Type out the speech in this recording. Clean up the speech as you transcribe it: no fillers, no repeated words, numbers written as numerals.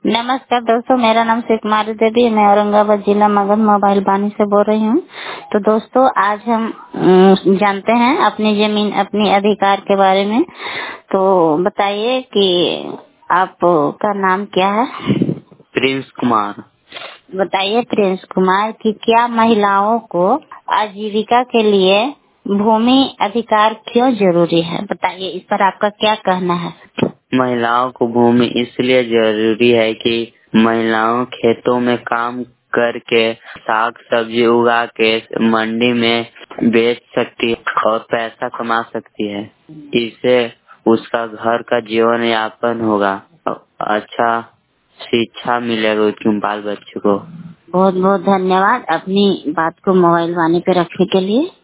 नमस्कार दोस्तों, मेरा नाम शेख मारू देवी है। मैं औरंगाबाद जिला मगध मोबाइल बानी से बोल रही हूँ। तो दोस्तों, आज हम जानते हैं अपनी जमीन अपनी अधिकार के बारे में। तो बताइए कि आपका नाम क्या है? प्रिंस कुमार। बताइए प्रिंस कुमार कि क्या महिलाओं को आजीविका के लिए भूमि अधिकार क्यों जरूरी है? बताइए, इस पर आपका क्या कहना है? महिलाओं को भूमि इसलिए जरूरी है कि महिलाओं खेतों में काम करके साग सब्जी उगा के मंडी में बेच सकती है और पैसा कमा सकती है। इससे उसका घर का जीवन यापन होगा, अच्छा शिक्षा मिलेगा उसके बाल बच्चों को। बहुत बहुत धन्यवाद अपनी बात को मोबाइल वाणी पे रखने के लिए।